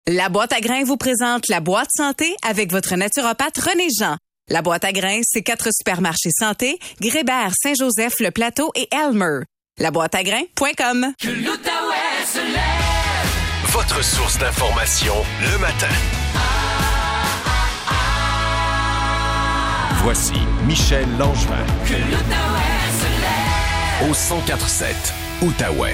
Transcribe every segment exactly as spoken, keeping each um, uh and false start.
La boîte à grains vous présente la boîte santé avec votre naturopathe René Jean. La boîte à grains, c'est quatre supermarchés santé, Grébert, Saint-Joseph, Le Plateau et Elmer. La boîte à grains point com. Que l'Outaouais se lève. Votre source d'information le matin. Ah, ah, ah. Voici Michel Langevin. Que l'Outaouais se lève. Au cent quatre sept Outaouais.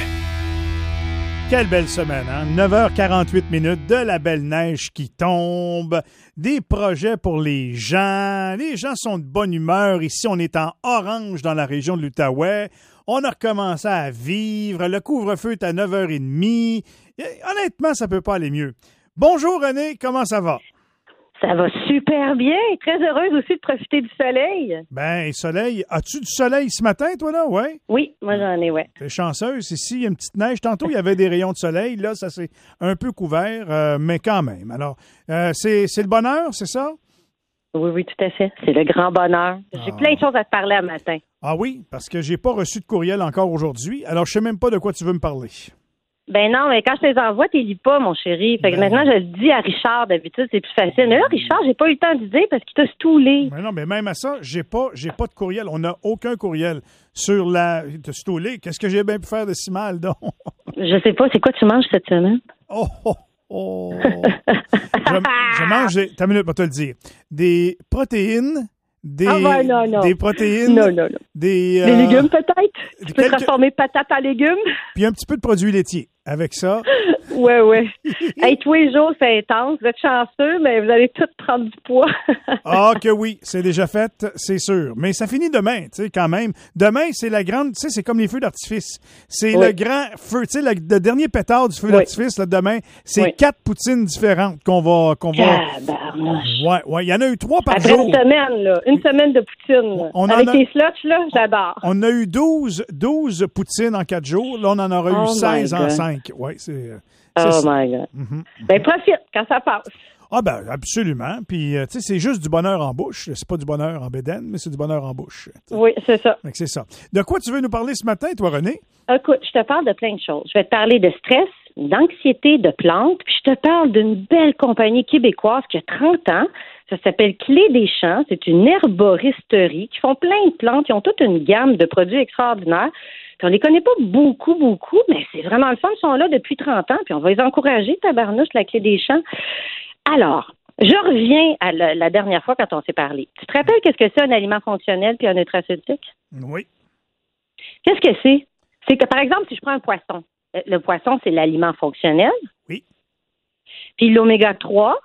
Quelle belle semaine, hein? neuf heures quarante-huit minutes, de la belle neige qui tombe, des projets pour les gens. Les gens sont de bonne humeur. Ici, on est en orange dans la région de l'Outaouais. On a recommencé à vivre. Le couvre-feu est à neuf heures trente. Et, honnêtement, ça peut pas aller mieux. Bonjour René, comment ça va? Ça va super bien. Très heureuse aussi de profiter du soleil. Ben, soleil. As-tu du soleil ce matin, toi, là? Ouais? Oui, moi j'en ai, ouais. T'es chanceuse. Ici, il y a une petite neige. Tantôt, il y avait des rayons de soleil. Là, ça s'est un peu couvert, euh, mais quand même. Alors, euh, c'est, c'est le bonheur, c'est ça? Oui, oui, tout à fait. C'est le grand bonheur. J'ai Ah. plein de choses à te parler à matin. Ah oui, parce que j'ai pas reçu de courriel encore aujourd'hui. Alors, je sais même pas de quoi tu veux me parler. Ben non, mais quand je te les envoie, tu les lis pas, mon chéri. Fait que Ben... maintenant, je le dis à Richard. D'habitude, c'est plus facile. Mais là, Richard, j'ai pas eu le temps d'y dire parce qu'il t'a stoulé. Mais non, mais même à ça, j'ai pas, j'ai pas de courriel. On n'a aucun courriel sur la... T'as stoulé. Qu'est-ce que j'ai bien pu faire de si mal, donc? Je sais pas, c'est quoi tu manges cette semaine? Oh, oh, oh. je, je mange... Des... T'as une minute pour te le dire. Des protéines... Des, ah ben non, non. des protéines, non, non, non. Des, euh, des légumes peut-être? Tu peux quelques... transformer patate en légumes? Puis un petit peu de produits laitiers. Avec ça. Ouais, ouais. Hey, tous les jours, c'est intense. Vous êtes chanceux, mais vous allez tous prendre du poids. Ah, que oui, c'est déjà fait, c'est sûr. Mais ça finit demain, tu sais, quand même. Demain, c'est la grande, tu sais, c'est comme les feux d'artifice. C'est oui. le grand feu, tu sais, le, le dernier pétard du feu oui. d'artifice, là, demain. C'est oui. quatre poutines différentes qu'on va, qu'on va. Tabarnouche. Ouais, ouais. Il y en a eu trois par Après jour. une semaine, là. Une semaine de poutine, là. On Avec a... les sluts, là, j'adore. On a eu douze, douze poutines en quatre jours. Là, on en aura oh eu seize en cinq. Oui, c'est. C'est oh ça. My God. Mm-hmm. Ben, profite quand ça passe. Ah, ben, absolument. Puis, euh, tu sais, c'est juste du bonheur en bouche. C'est pas du bonheur en bédaine, mais c'est du bonheur en bouche. T'sais. Oui, c'est ça. Donc, c'est ça. De quoi tu veux nous parler ce matin, toi, René? Écoute, je te parle de plein de choses. Je vais te parler de stress, d'anxiété, de plantes, puis je te parle d'une belle compagnie québécoise qui a trente ans. Ça s'appelle Clé des Champs. C'est une herboristerie qui font plein de plantes. Ils ont toute une gamme de produits extraordinaires. Puis on les connaît pas beaucoup, beaucoup, mais c'est vraiment le fun. Ils sont là depuis trente ans, puis on va les encourager, tabarnouche, la Clé des Champs. Alors, je reviens à la, la dernière fois quand on s'est parlé. Tu te rappelles qu'est-ce que c'est un aliment fonctionnel puis un nutraceutique? Oui. Qu'est-ce que c'est? C'est que, par exemple, si je prends un poisson, le poisson, c'est l'aliment fonctionnel. Oui. Puis l'oméga trois,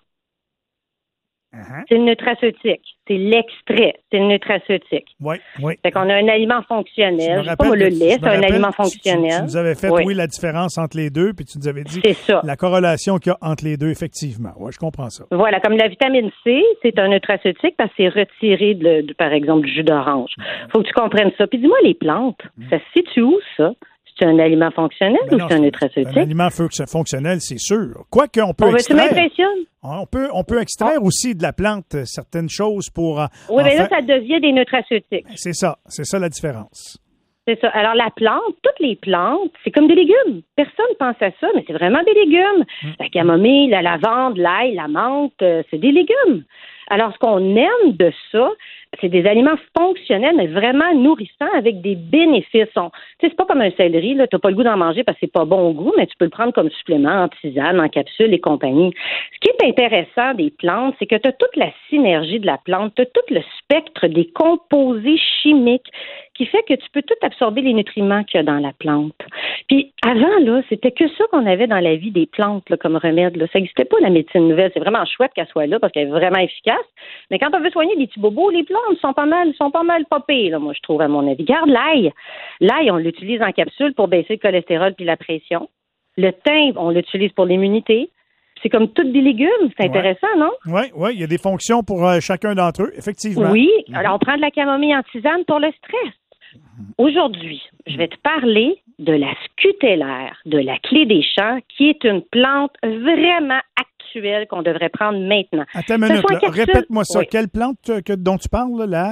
uh-huh. c'est le nutraceutique. C'est l'extrait. C'est le nutraceutique. Oui, oui. Fait qu'on a un aliment fonctionnel. Je sais pas, moi, le lait, c'est un rappelle, aliment tu, fonctionnel. Tu, tu nous avais fait, oui. oui, la différence entre les deux, puis tu nous avais dit c'est ça. la corrélation qu'il y a entre les deux, effectivement. Oui, je comprends ça. Voilà, comme la vitamine C, c'est un nutraceutique parce que c'est retiré, de, de, par exemple, du jus d'orange. Faut que tu comprennes ça. Puis dis-moi, les plantes, mm. ça se situe où, ça? C'est un aliment fonctionnel ben ou non, c'est un nutraceutique? Un aliment fonctionnel, c'est sûr. Quoique, on peut on extraire... Tu m'impressionnes? On peut, on peut extraire oh. aussi de la plante certaines choses pour... Oui, mais là, ça devient des nutraceutiques. C'est ça. C'est ça la différence. C'est ça. Alors, la plante, toutes les plantes, c'est comme des légumes. Personne ne pense à ça, mais c'est vraiment des légumes. Mmh. La camomille, la lavande, l'ail, la menthe, euh, c'est des légumes. Alors, ce qu'on aime de ça, c'est des aliments fonctionnels, mais vraiment nourrissants avec des bénéfices. On, tu sais, c'est pas comme un céleri, là. T'as pas le goût d'en manger parce que c'est pas bon au goût, mais tu peux le prendre comme supplément, en tisane, en capsule et compagnie. Ce qui est intéressant des plantes, c'est que tu as toute la synergie de la plante, tu as tout le spectre des composés chimiques qui fait que tu peux tout absorber les nutriments qu'il y a dans la plante. Puis avant, là, c'était que ça qu'on avait dans la vie des plantes là, comme remède. Là. Ça n'existait pas la médecine nouvelle. C'est vraiment chouette qu'elle soit là parce qu'elle est vraiment efficace. Mais quand on veut soigner des petits bobos, les plantes sont pas mal, sont pas mal popées, là, moi, je trouve, à mon avis. Garde l'ail. L'ail, on l'utilise en capsule pour baisser le cholestérol puis la pression. Le thym, on l'utilise pour l'immunité. C'est comme tous des légumes. C'est intéressant, ouais. non? Oui, oui. Il y a des fonctions pour euh, chacun d'entre eux, effectivement. Oui. Mm-hmm. Alors, on prend de la camomille en tisane pour le stress. Aujourd'hui, je vais te parler de la scutellaire, de la clé des champs, qui est une plante vraiment actuelle qu'on devrait prendre maintenant. Attends une minute, là, répète-moi ça. Oui. Quelle plante que, dont tu parles, là?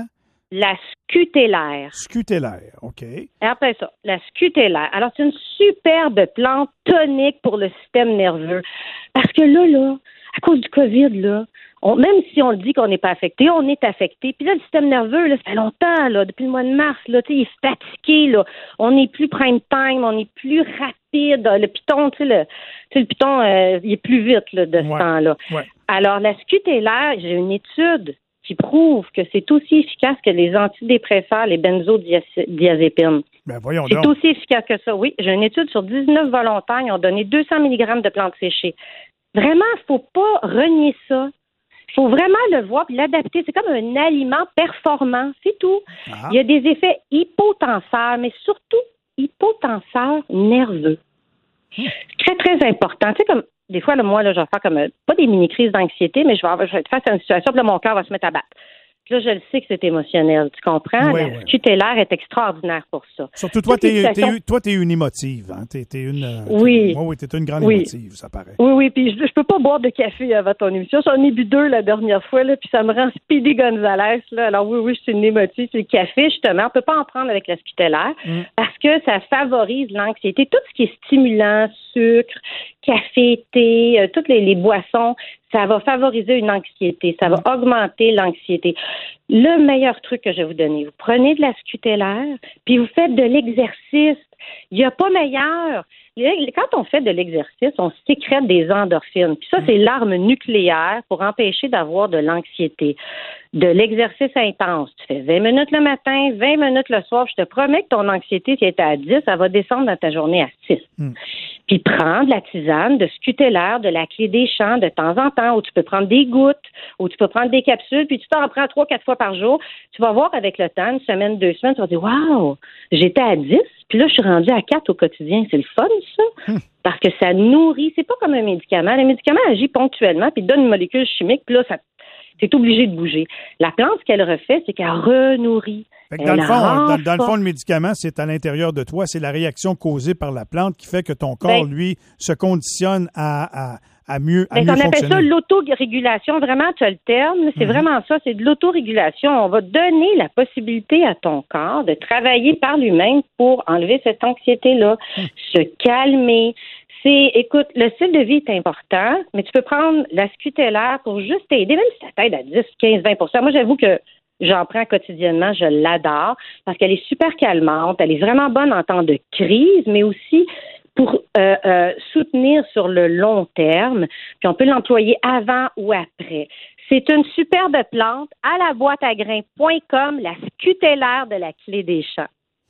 la scutellaire. Scutellaire, OK. Et après ça, la scutellaire. Alors, c'est une superbe plante tonique pour le système nerveux. Parce que là, là, à cause du COVID, là, on, même si on le dit qu'on n'est pas affecté, on est affecté. Puis là, le système nerveux, là, ça fait longtemps, là, depuis le mois de mars, là, tu sais, il est fatigué, là. On n'est plus prime time, on est plus rapide. Le piton, tu sais, le, tu sais, le piton, euh, il est plus vite, là, de ce Ouais. temps-là. Ouais. Alors, la scutellaire, j'ai une étude qui prouve que c'est aussi efficace que les antidépresseurs, les benzodiazépines. Ben voyons C'est donc. aussi efficace que ça, oui. J'ai une étude sur dix-neuf volontaires, ils ont donné deux cents milligrammes de plantes séchées. Vraiment, il ne faut pas renier ça. Il faut vraiment le voir et l'adapter. C'est comme un aliment performant, c'est tout. Ah. Il y a des effets hypotenseurs, mais surtout hypotenseurs nerveux. C'est très, très important. Tu sais, comme des fois, là, moi, là, je vais faire comme, euh, pas des mini-crises d'anxiété, mais je vais, avoir, je vais être face à une situation, puis là, mon cœur va se mettre à battre. Puis là, je le sais que c'est émotionnel, tu comprends? Oui, La oui. scutellaire est extraordinaire pour ça. Surtout toi, Toutes les t'es, t'es, situations- toi, t'es une émotive. Hein? T'es, t'es une, euh, Oui. Oui, oui, t'es une grande Oui. émotive, ça paraît. Oui, oui, puis je, je peux pas boire de café avant ton émission. J'en ai bu deux la dernière fois, là, puis ça me rend Speedy Gonzalez, là. Alors oui, oui, je suis une émotive. C'est le café, justement. On peut pas en prendre avec la scutellaire Mm. parce que ça favorise l'anxiété. Tout ce qui est stimulant, sucre, café, thé, euh, toutes les, les boissons, ça va favoriser une anxiété. Ça va augmenter l'anxiété. Le meilleur truc que je vais vous donner, vous prenez de la scutellaire, puis vous faites de l'exercice. Il n'y a pas meilleur. Quand on fait de l'exercice, on sécrète des endorphines. Puis ça, c'est l'arme nucléaire pour empêcher d'avoir de l'anxiété. De l'exercice intense. Tu fais vingt minutes le matin, vingt minutes le soir. Je te promets que ton anxiété, si elle était à dix, elle va descendre dans ta journée à six. Mm. Puis prends de la tisane, de scutellaire, de la clé des champs de temps en temps, où tu peux prendre des gouttes, où tu peux prendre des capsules, puis tu t'en prends trois, quatre fois par jour. Tu vas voir avec le temps, une semaine, deux semaines, tu vas dire « Wow, j'étais à dix, puis là, je suis rendue à quatre au quotidien. » C'est le fun, ça? Parce que ça nourrit. C'est pas comme un médicament. Le médicament agit ponctuellement, puis donne une molécule chimique, puis là, ça t'es obligé de bouger. La plante, ce qu'elle refait, c'est qu'elle renourrit. Fait que dans, le Elle fond, dans, renforce. dans le fond, le médicament, c'est à l'intérieur de toi. C'est la réaction causée par la plante qui fait que ton corps, Ben- lui, se conditionne à, à, à mieux, à Ben, mieux on appelle ça fonctionner. l'autorégulation. Vraiment, tu as le terme. C'est Mhm. vraiment ça. C'est de l'autorégulation. On va donner la possibilité à ton corps de travailler par lui-même pour enlever cette anxiété-là, se calmer. C'est, écoute, le style de vie est important, mais tu peux prendre la scutellaire pour juste t'aider, même si ça t'aide à dix, quinze, vingt pour cent. Moi, j'avoue que j'en prends quotidiennement, je l'adore parce qu'elle est super calmante, elle est vraiment bonne en temps de crise, mais aussi pour euh, euh, soutenir sur le long terme, puis on peut l'employer avant ou après. C'est une superbe plante à la boîte à grains point com, la scutellaire de la clé des champs.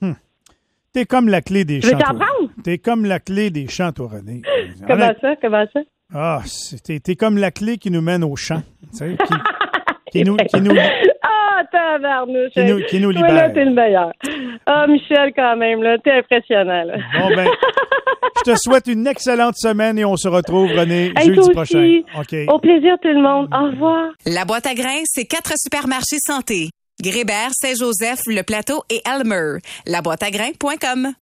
T'es comme la clé des Tu veux champs. t'en toi. prendre? T'es comme la clé des champs, toi, René. Comment Honnête- ça? Comment ça? Ah, c'est- t'es, t'es comme la clé qui nous mène au champ. Tu sais, qui, qui nous, qui nous, Ah, tabarnouche! Qui nous- qui nous Toi, là, libère. t'es le meilleur. Ah, Michel, quand même, là, t'es impressionnant, là. Bon, ben, je te souhaite une excellente semaine et on se retrouve, René, Hey, jeudi toi prochain. aussi. OK. Au plaisir, tout le monde. Au revoir. La boîte à grains, c'est quatre supermarchés santé. Grébert, Saint-Joseph, Le Plateau et Elmer. La boîte à grains point com.